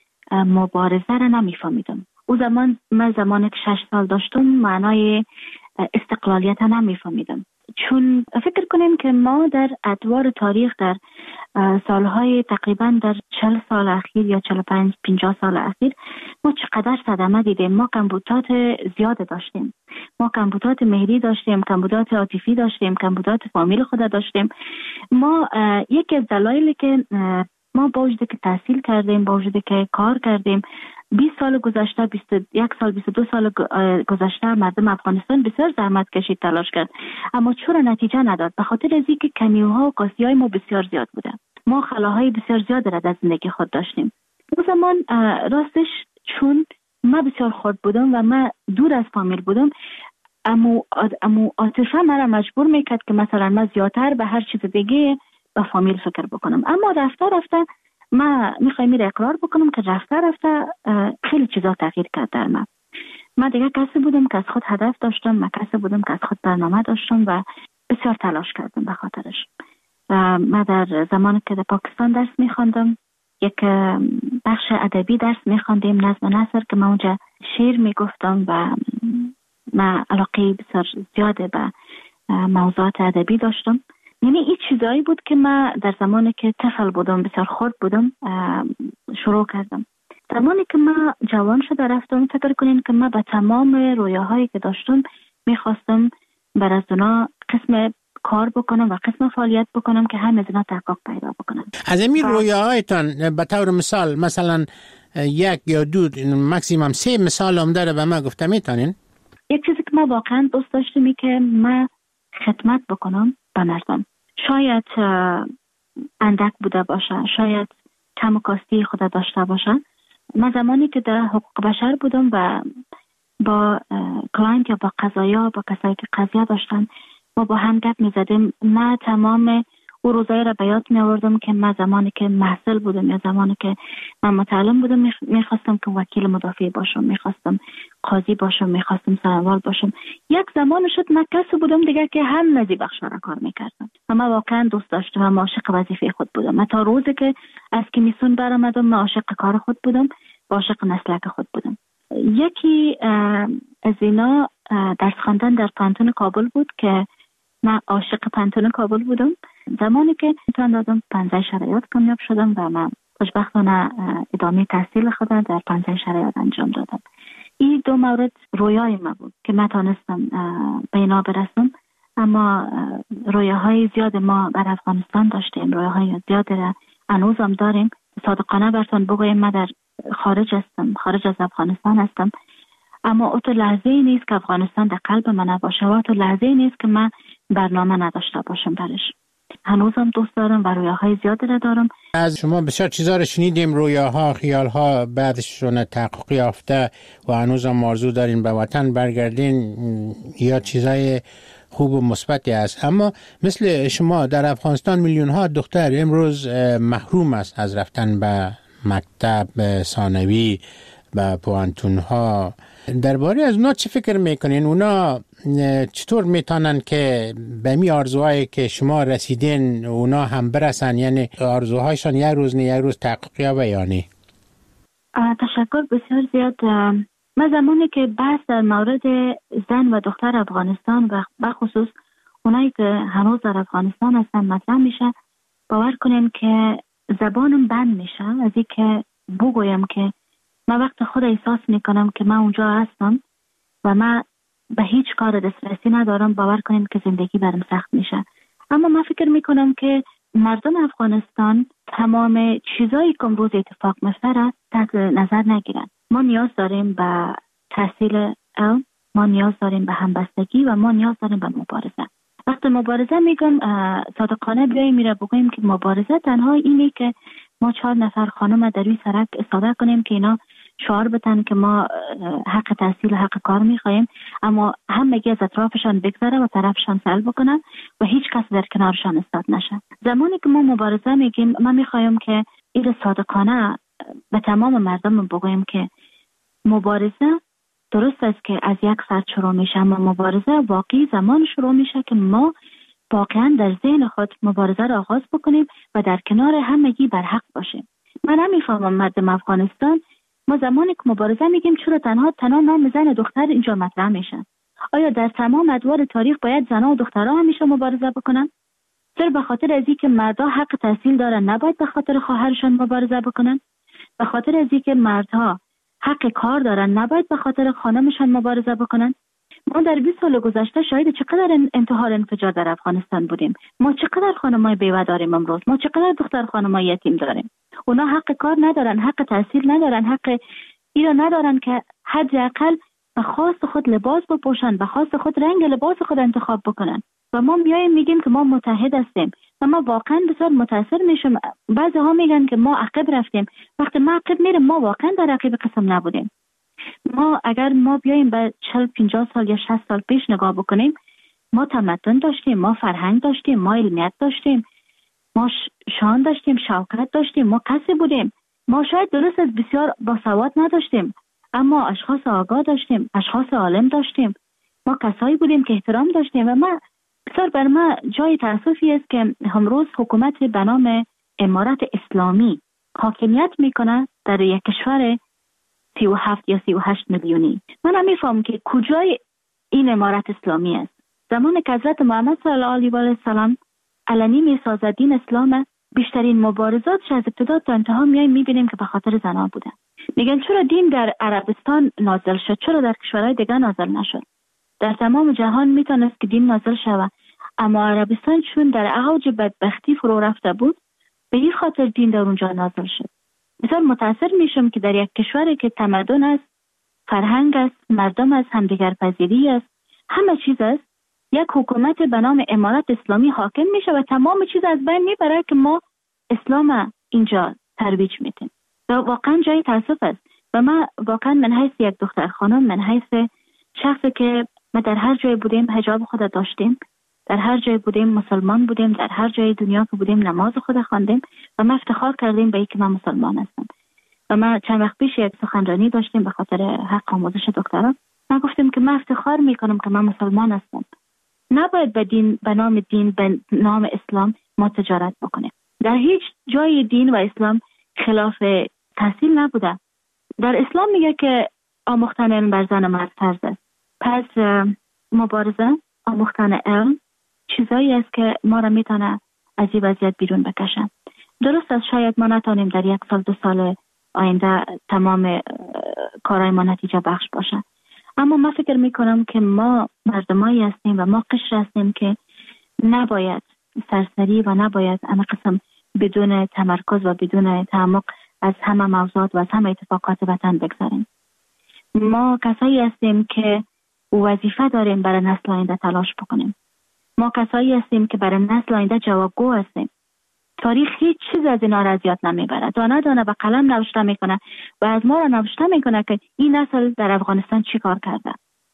مبارزه را نمیفهمیدم. او زمان من زمانی که 6 سال داشتم معنای استقلالیت را نمیفهمیدم، چون فکر کنیم که ما در ادوار تاریخ در سالهای تقریبا در 40 سال اخیر یا 45-50 سال اخیر ما چقدر صدمه دیدیم. ما کمبودات زیاد داشتیم، ما کمبودات مهری داشتیم، کمبودات عاطفی داشتیم، کمبودات فامیل خود داشتیم. ما یکی از دلایلی که ما با وجودی که تحصیل کردیم، با وجودی که کار کردیم، 20 سال گذشته، 21 سال 22 سال گذشته مردم افغانستان بسیار زحمت کشید، تلاش کرد، اما چرا نتیجه نداد؟ به خاطر از اینکه کمیوها و کاسی‌های ما بسیار زیاد بوده. ما خلاهای بسیار زیاد را در زندگی خود داشتیم. اون زمان راستش چون ما بسیار خرد بودم و ما دور از فامیل بودم، اما عاطفه مرا مجبور میکرد که مثلا من زیادتر به هر چیز دیگه به فامیل فکر بکنم. اما رفته ما میخوایم میره اقرار بکنم که رفته خیلی چیزا تغییر کرد در من دیگه کسی بودم که از خود هدف داشتم، من کسی بودم که از خود برنامه داشتم و بسیار تلاش کردم به خاطرش. من در زمانی که در پاکستان درس میخواندم، یک بخش ادبی درس میخواندیم، نظم نثر، که من اونجا شعر میگفتم و من علاقه بسیار زیاده به موضوعات ادبی داشتم. یعنی این چیزایی بود که من در زمانی که طفل بودم، بسیار خرد بودم، شروع کردم. زمانی که من جوان شده رفتم، فکر کنین که من به تمام رویاهایی که داشتم میخواستم بر از اونا قسم کار بکنم و قسم فعالیت بکنم که همه از اونا تحقق پیدا بکنم. از این رویاهایتان به طور مثلا یک یا دو ماکسیمم 3 مثال هم داره به من گفته میتونین؟ یک چیزی که من واقعا دوست داشتم که من خدمت بکنم به مردم. شاید اندک بوده باشه، شاید کم و کاستی خود داشته باشه. من زمانی که در حقوق بشر بودم و با کلاینت یا با قضایا، با کسایی که قضیه داشتن، ما با هم گپ می‌زدیم. من تمام او روزایی را به یاد می‌آوردم که من زمانی که محصل بودم یا زمانی که من متعلم بودم می‌خواستم که وکیل مدافع باشم، می‌خواستم قاضی باشم، می‌خواستم سروال باشم. یک زمان شد من کسی بودم دیگه که هم نزی بخشا را کار می‌کردم. من واقعا دوست داشتم و عاشق وظیفه خود بودم. من تا روزی که از کمیسیون برآمدم من عاشق کار خود بودم، عاشق مسلک خود بودم. یکی از اینا درس خواندن در پانتون کابل بود که من عاشق پانتون کابل بودم. زمانی که امتحان دادم 15 شرایط کامیاب شدم و من خوشبختانه ادامه تحصیل خودم در 15 شرایط انجام دادم. این 2 مورد رویای من بود که من تونستم به اینا برسم. اما رویاهای زیاد ما بر افغانستان داشتیم، رویاهای زیاد را هنوزم داریم. صادقانه براتون بگویم من در خارج از افغانستان هستم، اما او تو لحظه ای نیست که افغانستان در قلب من نباشه و او تو لحظه ای نیست که من برنامه نداشته باشم برش. هنوزم دوست دارم و رویاهای زیادی را دارم. از شما بسیار چیزا رو شنیدیم، رویاها، خیالها بعدشون تحقق یافته و هنوزم آرزو دارین به وطن برگردین یا چیزای خوب و مثبتی است. اما مثل شما در افغانستان میلیون ها دختر امروز محروم است از رفتن به مکتب ثانوی به پوانتون ها. درباره از اونا چی فکر میکنین؟ اونا چطور میتونن که به می آرزوهایی که شما رسیدین اونا هم برسن؟ یعنی آرزوهایشان یک روز نه یک روز تحقق یابه یا نه؟ تشکر بسیار زیاد. من زمانی که بحث در مورد زن و دختر افغانستان و بخصوص اونایی که هنوز در افغانستان هستن مطرح میشه، باور کنین که زبانم بند میشه از این که بگویم که من وقت خود احساس میکنم که من اونجا هستم و من به هیچ کار دسترسی ندارم. باور کنین که زندگی برام سخت میشه. اما من فکر میکنم که مردم افغانستان تمام چیزایی که امروز اتفاق میفته تحت نظر نگیرن. ما نیاز داریم به تحصیل علم، ما نیاز داریم به همبستگی و ما نیاز داریم به مبارزه. وقتی مبارزه میگم صادقانه بیاییم میره بگوییم که مبارزه تنها اینه که ما 4 نفر خانم در روی سرک استفاده کنیم که اینا شعار بتن که ما حق تحصیل و حق کار میخوایم، اما همگی از اطرافشان بگذره و طرفشان سلب بکنن و هیچ کس در کنارشان استاد نشه. زمانی که ما مبارزه میگیم، من میخوایم که این صادقانه به تمام مردم بگویم که مبارزه درست است که از یک فرد شروع میشه، اما مبارزه واقعی زمان شروع میشه که ما واقعا در ذهن خود مبارزه را آغاز بکنیم و در کنار همگی بر حق باشیم. من نمیفهمم مردم افغانستان، ما زمانی که مبارزه میگیم چرا تنها نام زن و دختر اینجا مطرح میشن؟ آیا در تمام ادوار تاریخ باید زنها و دخترها همیشه مبارزه بکنن؟ چرا به خاطر از اینکه مردها حق تحصیل دارن نباید به خاطر خواهرشان مبارزه بکنن؟ به خاطر از اینکه مردها حق کار دارن نباید به خاطر خانمشان مبارزه بکنن؟ ما در 20 سال گذشته شاهد چقدر انتحار انفجار در افغانستان بودیم. ما چقدر خانمای بیوه داریم امروز، ما چقدر دختر خانمای یتیم داریم. اونا حق کار ندارن، حق تحصیل ندارن، حق ایرا ندارن که حداقل به خواست خود لباس بپوشن، به خواست خود رنگ لباس خود انتخاب بکنن. و ما میایم میگیم که ما متحد هستیم و ما واقعا بسیار متاثر میشم. بعضی ها میگن که ما عقب رفتیم. وقتی ما عقب میریم، ما واقعا در عقب قسم نبودیم. اگر ما بیایم به 40-50 سال یا 60 سال پیش نگاه بکنیم، ما تمدن داشتیم، ما فرهنگ داشتیم، ما علمیت داشتیم، ما شان داشتیم، شوکت داشتیم، ما کسی بودیم. ما شاید درست از بسیار باسواد نداشتیم، اما اشخاص آگاه داشتیم، اشخاص عالم داشتیم. ما کسایی بودیم که احترام داشتیم. و ما بسیار بر ما جای تأسفی است که امروز حکومت به نام امارت اسلامی حاکمیت میکنه در یک کشور 37 یا 38 میلیونی. من نمیفهم که کجای این امارت اسلامی است. زمان که حضرت محمد صلی الله علیه و السلام علنی میسازد دین اسلام، بیشترین مبارزاتش از ابتدا تا انتها میایم میبینیم که به خاطر زنان بوده. میگن چرا دین در عربستان نازل شد، چرا در کشورهای دیگه نازل نشد؟ در تمام جهان میتونست که دین نازل شود، اما عربستان چون در اوج بدبختی فرو رفته بود، به این خاطر دین در اونجا نازل شد. بسیار متاثر میشم که در یک کشوری که تمدن است، فرهنگ است، مردم است، همدیگر پذیری است، همه چیز است، یک حکومت به نام امارت اسلامی حاکم میشه و تمام چیز از بین میبره که ما اسلام اینجا ترویج میدیم. و واقعا جای تاسف است. و من واقعا من حیث یک دختر خانم، من حیث شخصی که ما در هر جای بودیم حجاب خود داشتیم، در هر جای بودیم مسلمان بودیم، در هر جای دنیا که بودیم نماز خود خواندیم و ما افتخار کردیم به اینکه من مسلمان هستم. و ما چند وقت پیش یک سخنرانی داشتیم به خاطر حق آموزش دکتران. من گفتم که من افتخار میکنم که من مسلمان هستم. نباید به نام دین، به نام اسلام ما تجارت بکنیم. در هیچ جای دین و اسلام خلاف تحصیل نبوده. در اسلام میگه که آموختن علم بر زن و مرد فرض است. پس مبارزه، آموختن علم چیزایی است که ما را میتونه از این وضعیت بیرون بکشن. درست است شاید ما نتونیم در 1 سال 2 سال آینده تمام کارهای ما نتیجه بخش باشه، اما من فکر میکنم که ما مردمایی هستیم و ما قشر هستیم که نباید سرسری و نباید اما قسم بدون تمرکز و بدون تعمق از همه موضوعات و از همه اتفاقات وطن بگذاریم. ما کسایی هستیم که وظیفه داریم برای نسل آینده تلاش بکنیم. ما کسایی هستیم که برای نسل آینده جوابگو هستیم. تاریخ هیچ چیز از اینا را از یاد نمیبره. دانه دانه به قلم نوشته میکنه و از ما را نوشته میکنه که این نسل در افغانستان چی کار کرده.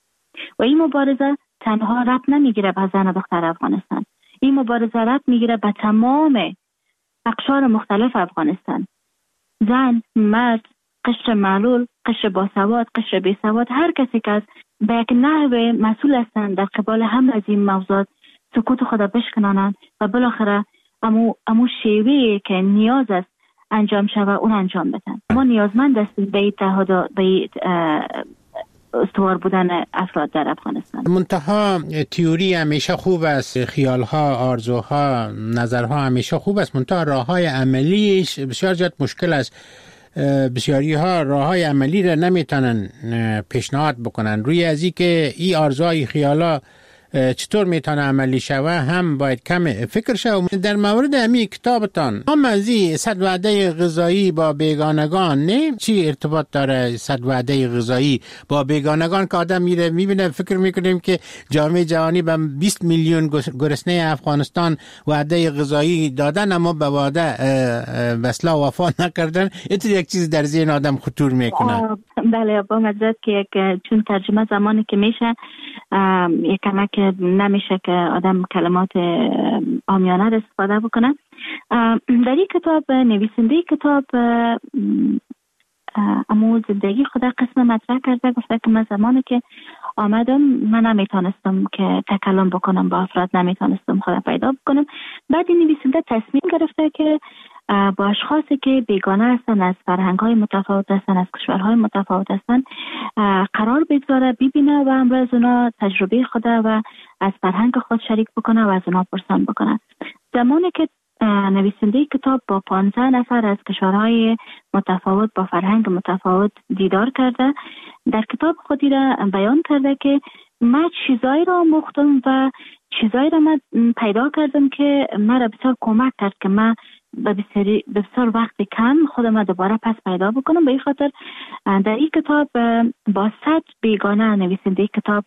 و این مبارزه تنها ربط نمیگیره به زن و دختر افغانستان. این مبارزه ربط میگیره به تمام اقشار مختلف افغانستان. زن، مرد، قشر معلول، قشر باسواد، قشر بیسواد، هر کسی که از به یک نحو مسئول هستند در قبال هم از این موضوعات سکوت خود بشکنانند و بالاخره امو شیوهی که نیاز است انجام شود اون انجام بدن. ما نیازمند هستیم به اتحاد، به استوار بودن افراد در افغانستان. منتها تئوری همیشه خوب است، خیالها، آرزوها، نظرها همیشه خوب است، منتها راههای عملیش بسیار زیاد مشکل است. بسیاری ها راه های عملی را نمیتونن پیشنهاد بکنن. روی از این که این آرزوهای خیالا چطور میتونه عملی شوه هم باید کم فکر شوه. در مورد همین کتابتان هم از این صد وعده غذایی با بیگانگان نه چی ارتباط داره؟ صد وعده غذایی با بیگانگان که آدم میره میبینه فکر میکنیم که جامعه جهانی به 20 میلیون گرسنه افغانستان وعده غذایی دادن اما به وعده بسلا وفا نکردن. اینطور یک چیز در ذهن آدم خطور میکنه. بله با مزد که چون ترجمه زمانی که میشه یک کمک نمیشه که آدم کلمات عامیانه را استفاده بکنه. در این کتاب نویسنده کتاب امو زندگی خود قسم مطرح کرده، گفته که من زمانی که آمدم من نمیتونستم که تکلم بکنم با افراد، نمیتونستم خود پیدا بکنم. بعد این نویسنده تصمیم گرفته که با اشخاصی که بیگانه هستن، از فرهنگ‌های متفاوت هستن، از کشورهای متفاوت هستن قرار بگذاره، ببینه و امروز اونا تجربه خود و از فرهنگ خود شریک بکنه و از اونا پرسان بکنه. زمانی که نویسنده کتاب با 15 نفر از کشورهای متفاوت با فرهنگ متفاوت دیدار کرده، در کتاب خودی را بیان کرده که من چیزایی را آموختم و چیزایی را من پیدا کردم که مرا بسیار کمک کرد که من به بسیار وقت کم خودم دوباره پس پیدا بکنم. به این خاطر در این کتاب با 100 بیگانه نویسنده کتاب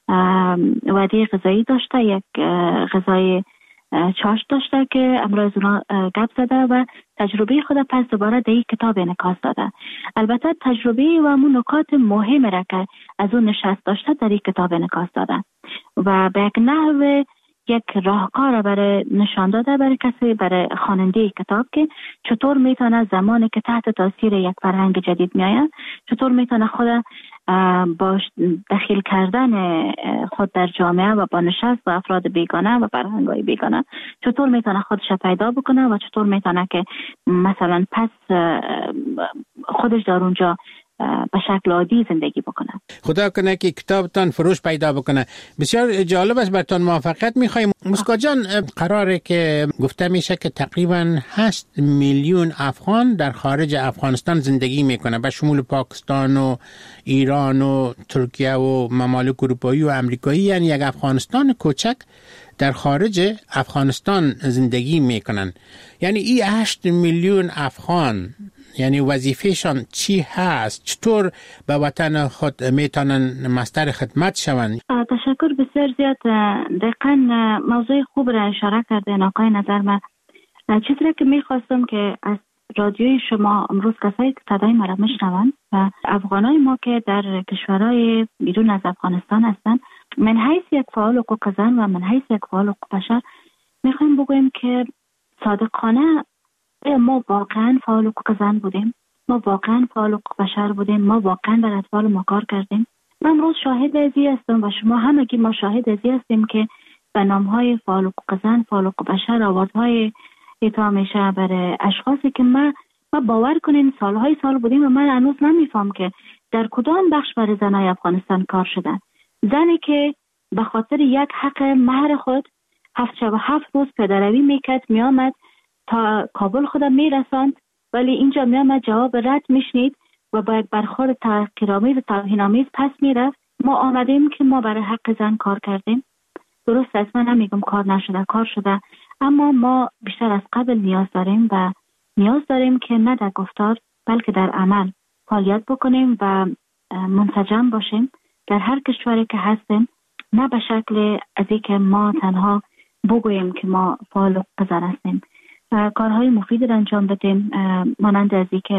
وعده غذایی داشته، یک غذای چاشت داشته که امروز اونا گپ زده و تجربه خود پس دوباره در این کتاب انعکاس داده. البته تجربه و همون نکات مهم را که از اون نشست داشته در این کتاب انعکاس داده و به یک نحو یک راهکار برای نشان داده برای کسی، برای خواننده کتاب که چطور میتونه زمانی که تحت تاثیر یک فرهنگ جدید میآید چطور میتونه خود با دخیل کردن خود در جامعه و با نشست با افراد بیگانه و فرهنگ‌های بیگانه چطور میتونه خودش پیدا بکنه و چطور میتونه که مثلا پس خودش در اونجا به شکل عادی زندگی بکنه. خدا کنه که کتابتان فروش پیدا بکنه. بسیار جالب است، براتون موفقیت میخوایم. مسکا جان، قراره که گفته میشه که تقریبا 8 میلیون افغان در خارج افغانستان زندگی میکنه، به شمول پاکستان و ایران و ترکیه و ممالک اروپایی و امریکایی، یعنی یک افغانستان کوچک در خارج افغانستان زندگی میکنن. یعنی این 8 میلیون افغان یعنی وظیفهشان چی هست؟ چطور به وطن خود میتونن مستر خدمت شوند؟ تشکر بسیار زیاد. دقیقاً موضوع خوب را اشاره کردین آقای نظر. من چیزی که میخواستم که از رادیوی شما امروز کسایی که صدای ما را میشنوند و افغانای ما که در کشورهای بیرون از افغانستان هستند، من حیث یک فعال حقوق زن و من حیث یک فعال حقوق بشر میخوایم بگویم که صادقانه ما واقعا فعال حقوق زن بودیم، ما واقعا فعال حقوق بشر بودیم، ما واقعا بر اطفال ما کار کردیم. من امروز شاهد ازی هستم و شما همگی ما شاهد ازی هستیم که به نامهای فعال حقوق زن، فعال حقوق بشر آوازهای ایتا میشه برای اشخاصی که ما باور کنین سالهای سال بودیم و من هنوز نمیفهم که در کدام بخش برای زنای افغانستان کار شدن. زنی که به خاطر یک حق مهر خود 7 روز پیاده‌روی میکرد، میامد تا کابل خودم میرساند، ولی اینجا میامد جواب رد میشنید و با یک برخورد تحقیرآمیز و توهین‌آمیز پس میرفت. ما آمدیم که ما برای حق زن کار کردیم. درست است، من نمیگم کار نشده، کار شده، اما ما بیشتر از قبل نیاز داریم و نیاز داریم که نه در گفتار بلکه در عمل فعالیت بکنیم و منسجم باشیم در هر کشوری که هستیم، نه به شکل از اینکه ما تنها بگوییم که ما فعال حقوق زن هستیم. کارهای مفید را انجام بدیم، مانند از اینکه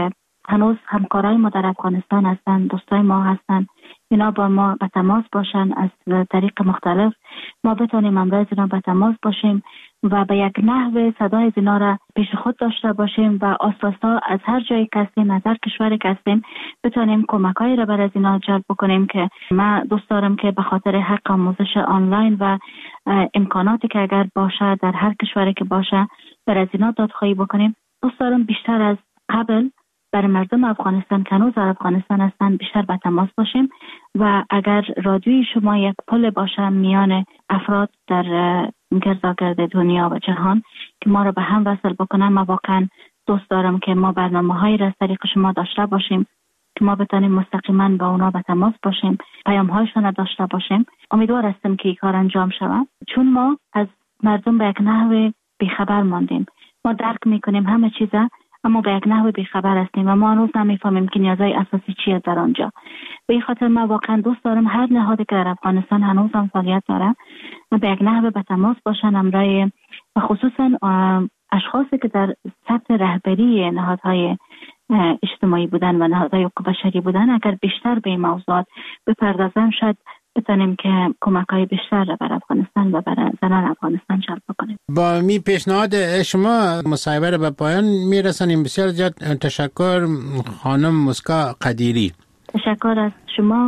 هنوز همکارای ما در افغانستان هستن، دوستای ما هستن، اینا با ما به تماس باشن از طریق مختلف، ما بتونیم امروز اینا به تماس باشیم و به یک نحو صدای اینا را پیش خود داشته باشیم و آساسا از هر جایی که هستیم، از هر کشوری که هستیم، بتونیم کمکایی را برای اینا جلب بکنیم که من دوست دارم که به خاطر حق آموزش آنلاین و امکاناتی که اگر باشه در هر کشوری که باشه برای اینا دادخواهی بکنیم. دوست دارم بیشتر از قبل برای مردم افغانستان که هنوز در افغانستان هستن بیشتر به تماس باشیم و اگر رادیوی شما یک پل باشه میان افراد در گرداگرد دنیا و جهان که ما رو به هم وصل بکنن، ما واقعا دوست دارم که ما برنامه‌هایی را از طریق شما داشته باشیم که ما بتونیم مستقیما با اونا به تماس باشیم، پیام‌هایشون را داشته باشیم. امیدوار هستم که این کار انجام شود، چون ما از مردم به یک نحو بیخبر ماندیم. ما درک میکنیم همه چیزا، اما به یک نحو بیخبر هستیم و ما هنوز نمیفهمیم که نیازهای اساسی چیه در آنجا. به این خاطر من واقعا دوست دارم هر نهادی که در افغانستان هنوز هم فعالیت داره به یک نحو به تماس باشن امرای و خصوصا اشخاصی که در سطح رهبری نهادهای اجتماعی بودن و نهادهای حقوق بشری بودن اگر بیشتر به این موضوعات بپردازن شاید بتونیم که کمک‌های بیشتر را برای افغانستان و برای زنان افغانستان جلب بکنیم. با می پیشنهاد شما مصاحبه را به پایان میرسانیم. بسیار زیاد تشکر خانم مسکا قدیری. تشکر از شما.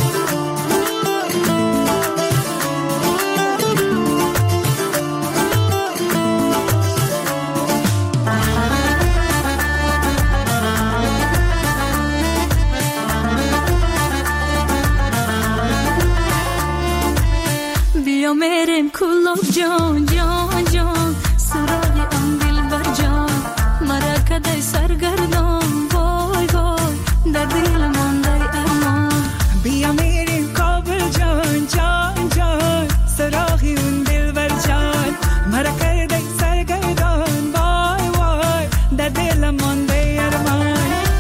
بیا میریم کلوب جان جان جان سراغ آن دلبر جان مرا کدای سرگردان وای وای در دل مانده ارمان. بیا میریم کابل جان جان جان سراغ اون دلبر جان مرا کدای سرگردان وای وای در دل مانده ارمان.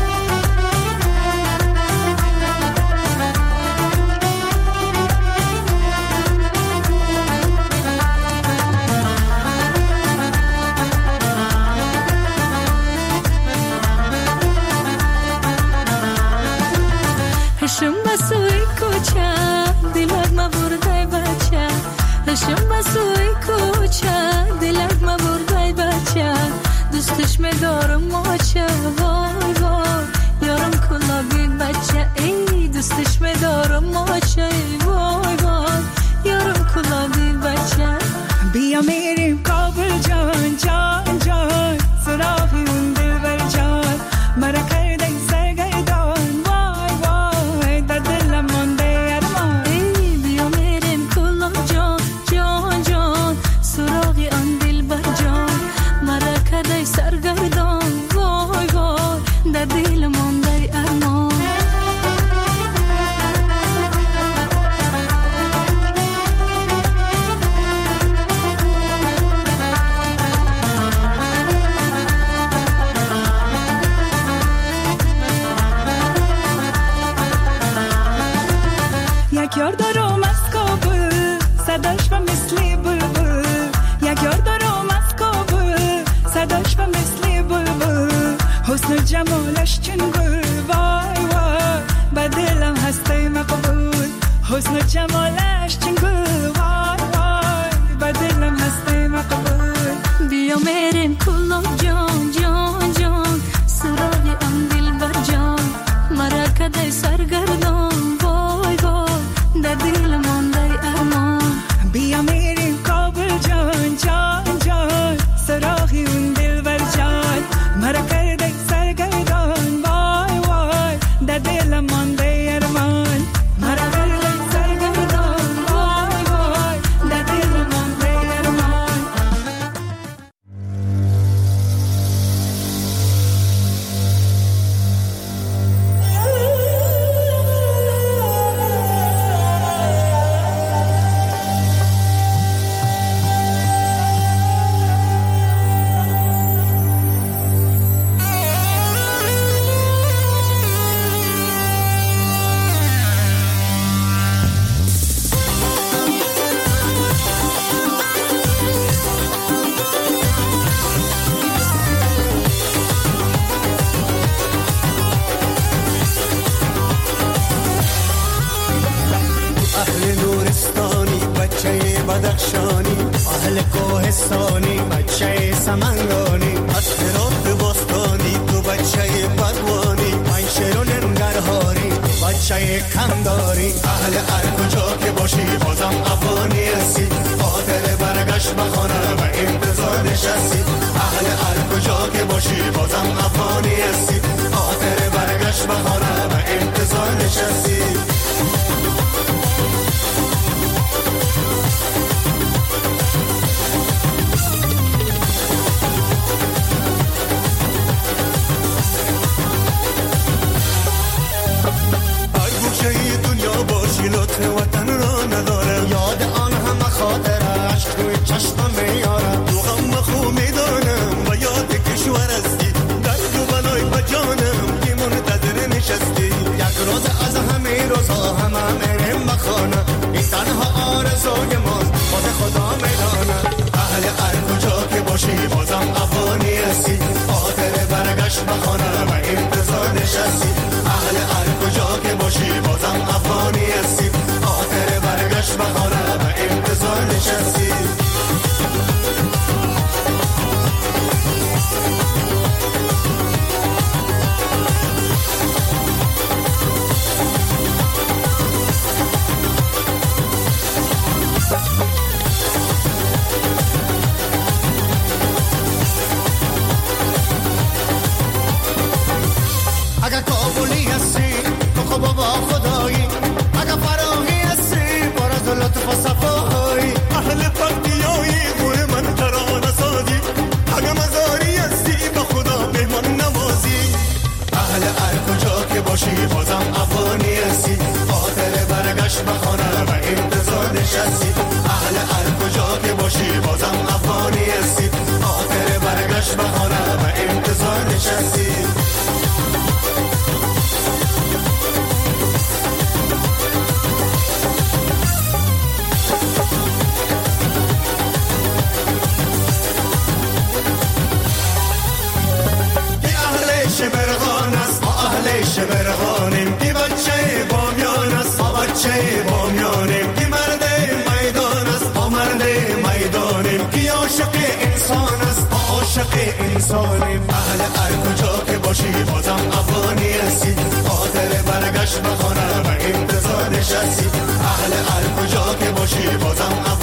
هشم بسوی کوچه دلت ما بردای بچه هشم بسوی کوچه دلت ما بردای بچه دوستش می دارم ماچه وای وای یارم کلا بیگ بچه ای دوستش می دارم ماچه وای وای یارم کلا بیگ بچه. بیا میریم کابل جان جان جان سراغ اون دلبر جان مرا کرده سرگردان وای وای در دلم مانده ارمان. بیا میریم کلا جان جان جان سراغ آن دلبر جان مرا کرده سرگردان وای وای در دل مانده ارمان. یک یار دارم از کابل صداش و مثل بلبل یک یار دارم از کابل صداش و مثل بلبل حسن جمالش چون گل وای وای به دلم هسته مقبول حسن جمالش چون گل وای وای به دلم هسته مقبول. بیا میریم کلا جان جان جان سراغ آن دلبر جان مرا کدای سرگردان وای وای در دل مانده ارمان. بیا میریم کابل جان جان جان سراغ اون دلبر جان مرا کرده سرگردان وای وای در دل مانده ارمان. مرا کرده سرگردان وای اهل کوهستانی بچه سمنگانی از هرات بستانی تو بچه پروانی من شیرون ننگرهاری بچه کمداری اهل هر کجا که باشی بازم افغانی هستی خاطر برگشت به خانه و انتظار نشستی اهل هر کجا که باشی بازم افغانی هستی خاطر برگشت به خانه و انتظار نشستی لطف وطن را نداره یاد آن همه خاطره عشق روی چشمم میاره تو غم خو میدانم و یاد کشور هستی درد و بلای بجانم که منتظر نشستی یک روز از همه روزها همه میرم بخانه این تنها آرزوی ماست خود خدا میدانه اهل هر کجا که باشی بازم افغانی هستی خاطر برگشت بخانه و انتظار نشستی اهل هر کجا که باشی بازم افغانی هستی خاطر برگشت بخانه و انتظار نشستی اگر کابولی هستی تو خب با خدایی اگر فراهی هستی پر از لطف و صفایی اهل پرتیایی گوه من ترانه سازی اگر مزاری هستی به خدا مهمان نوازی اهل هر کجا که باشی بازم افغانی هستی خاطر برگشت به خانه و انتظار نشستی اهل هر کجا که باشی بازم افغانی هستی خاطر برگشت به خانه و انتظار نشستی شبرغان است ما اهل شبرغانیم کی بچه بامیان است ما بچه بامیانیم کی مرد میدان است ما مرد میدانیم کی عاشق انسان است ما عاشق انسانیم اهل هر کجا که باشی بازم افغانی هستی خاطر برگشت به خانه و انتظار نشستی اهل هر کجا که باشی بازم